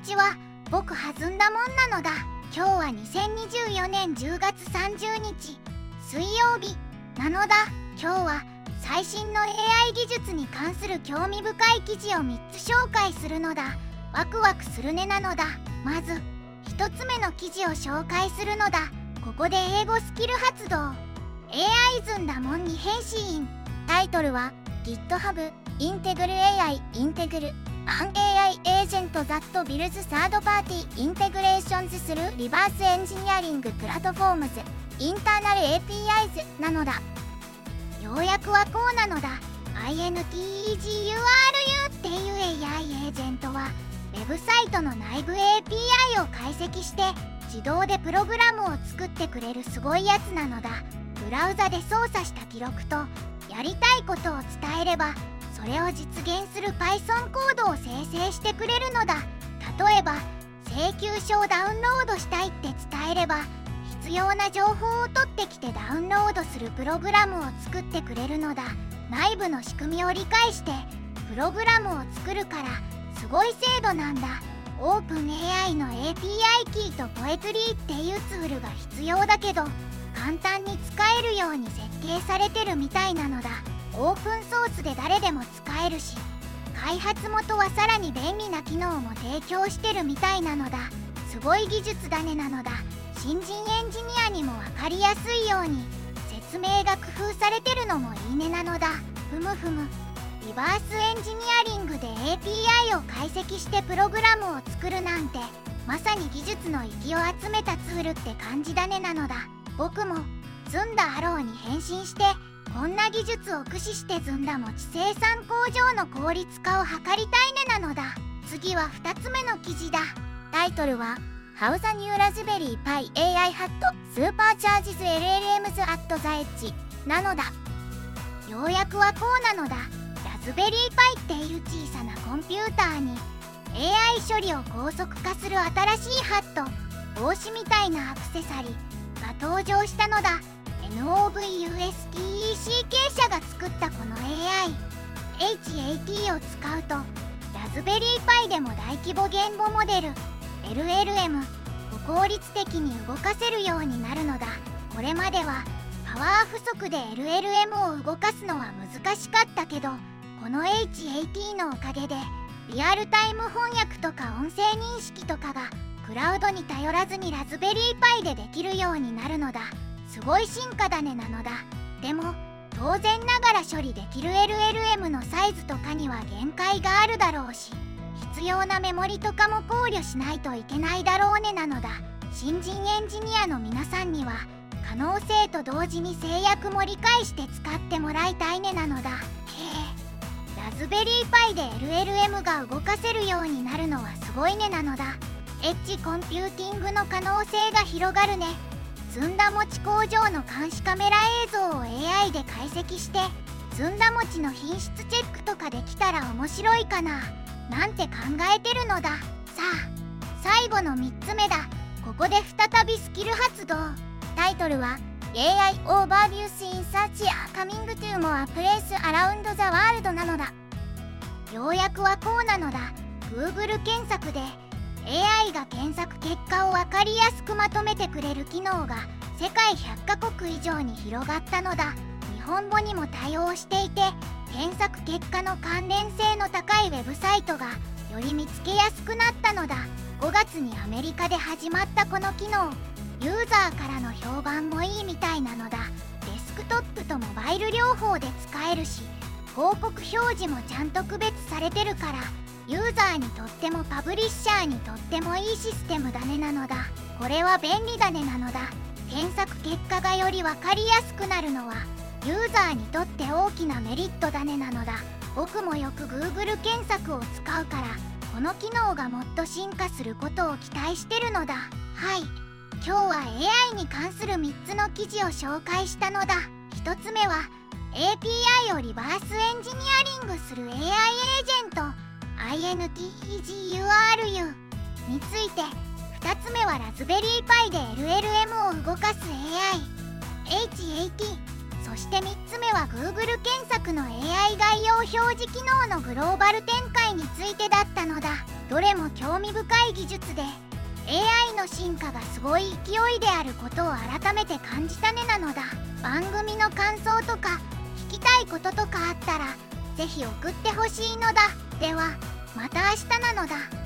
ちは。僕弾んだもんなのだ。今日は2024年10月30日水曜日なのだ。今日は最新の AI 技術に関する興味深い記事を3つ紹介するのだ。ワクワクするねなのだ。まず1つ目の記事を紹介するのだ。ここで英語スキル発動。 AI ずんだもんに変身。タイトルは GitHub Integral AI Integral an AI agent that builds third-party integrations through reverse engineering platforms internal APIs なのだ。要約はこうなのだ。 INTEGRU っていう AI エージェントはウェブサイトの内部 API を解析して自動でプログラムを作ってくれるすごいやつなのだ。ブラウザで操作した記録とやりたいことを伝えればそれを実現する Python コードを生成してくれるのだ。例えば請求書をダウンロードしたいって伝えれば必要な情報を取ってきてダウンロードするプログラムを作ってくれるのだ。内部の仕組みを理解してプログラムを作るからすごい精度なんだ。オープン AI の API キーとポエトリーっていうツールが必要だけど簡単に使えるように設計されてるみたいなのだ。オープンソースで誰でも使えるし開発元はさらに便利な機能も提供してるみたいなのだ。すごい技術だねなのだ。新人エンジニアにも分かりやすいように説明が工夫されてるのもいいねなのだ。ふむふむ。リバースエンジニアリングで API を解析してプログラムを作るなんてまさに技術の域を集めたツールって感じだねなのだ。僕もずんだアローに変身してこんな技術を駆使してずんだ餅生産工場の効率化を図りたいねなのだ。次は2つ目の記事だ。タイトルは How the new Raspberry Pi AI Hat Supercharges LLMs at the Edge なのだ。要約はこうなのだ。ラズベリーパイっていう小さなコンピューターに AI 処理を高速化する新しいハット帽子みたいなアクセサリーが登場したのだ。NOVUSTECK 社が作ったこの AI、HAT を使うとラズベリーパイでも大規模言語モデル LLM を効率的に動かせるようになるのだ。これまではパワー不足で LLM を動かすのは難しかったけどこの HAT のおかげでリアルタイム翻訳とか音声認識とかがクラウドに頼らずにラズベリーパイでできるようになるのだ。すごい進化だねなのだ。でも当然ながら処理できる LLM のサイズとかには限界があるだろうし必要なメモリとかも考慮しないといけないだろうねなのだ。新人エンジニアの皆さんには可能性と同時に制約も理解して使ってもらいたいねなのだ。へえ、ラズベリーパイで LLM が動かせるようになるのはすごいねなのだ。エッジコンピューティングの可能性が広がるね。ずんだ餅工場の監視カメラ映像を AI で解析してずんだ餅の品質チェックとかできたら面白いかななんて考えてるのだ。さあ最後の3つ目だ。ここで再びスキル発動。タイトルは AI Overviews in Search Coming to More Place Around the World なのだ。要約はこうなのだ。 Google 検索でAI が検索結果を分かりやすくまとめてくれる機能が世界100カ国以上に広がったのだ。日本語にも対応していて検索結果の関連性の高いウェブサイトがより見つけやすくなったのだ。5月にアメリカで始まったこの機能、ユーザーからの評判もいいみたいなのだ。デスクトップとモバイル両方で使えるし広告表示もちゃんと区別されてるからユーザーにとってもパブリッシャーにとってもいいシステムだねなのだ。これは便利だねなのだ。検索結果がより分かりやすくなるのはユーザーにとって大きなメリットだねなのだ。僕もよく Google 検索を使うからこの機能がもっと進化することを期待してるのだ。はい、今日は AI に関する3つの記事を紹介したのだ。1つ目は API をリバースエンジニアリングする AI エージェントINTEGRU について、2つ目はラズベリーパイで LLM を動かす AI HAT、 そして3つ目は Google 検索の AI 概要表示機能のグローバル展開についてだったのだ。 どれも興味深い技術で AI の進化がすごい勢いであることを改めて感じたねなのだ。番組の感想とか聞きたいこととかあったらぜひ送ってほしいのだ。ではまた明日なのだ。